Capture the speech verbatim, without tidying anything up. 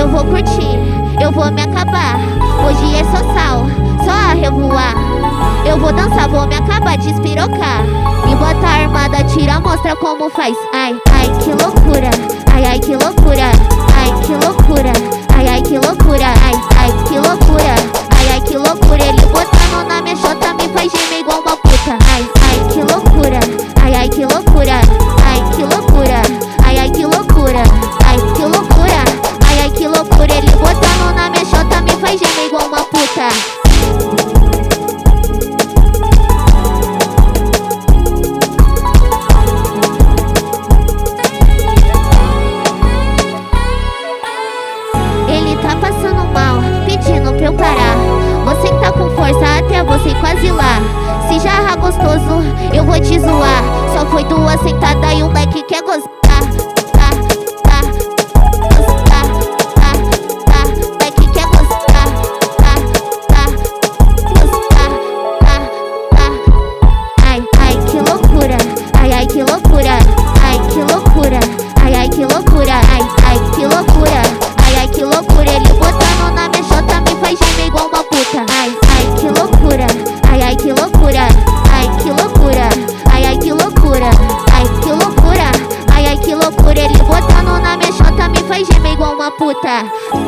eu vou curtir, eu vou me acabar. Hoje é só sal, só a revoar. Eu vou dançar, vou me acabar de espirocar. Me bota armada, tira, mostra como faz. Ai, ai, que loucura. Ai, ai, que loucura. Ai, que loucura. Ai, ai, que loucura. Ai, ai, que loucura. Ai, ai, que loucura. Ele botando na minha chota me faz gemer igual uma puta. Ai, ai, que loucura. Ai, ai, que loucura. Ai, que loucura. Ai, ai, que loucura. Ai, que loucura. Ai, ai, que loucura. Ele botando na minha chota me faz gemer igual uma puta. Ele tá passando mal, pedindo pra eu parar. Você que tá com força até você quase lá. Se jarra gostoso, eu vou te zoar. Só foi duas sentadas e o moleque quer gozar. Tá, tá, gozar, tá, tá, moleque quer gozar. Tá, tá, gozar, tá, tá. Ai, ai, que loucura. Ai, ai, que loucura. Ai, que loucura. Ai, ai, que loucura. Ai, ai, que loucura. Ai, ai, que loucura. Ele botando na minha chota me faz gemer igual uma puta. Ai, ai, que loucura. Ai, ai, que loucura. Ai, que loucura. Ai, ai, que loucura. Ai, que loucura. Ai, ai, que loucura. Ele botando na minha chota me faz gemer igual uma puta.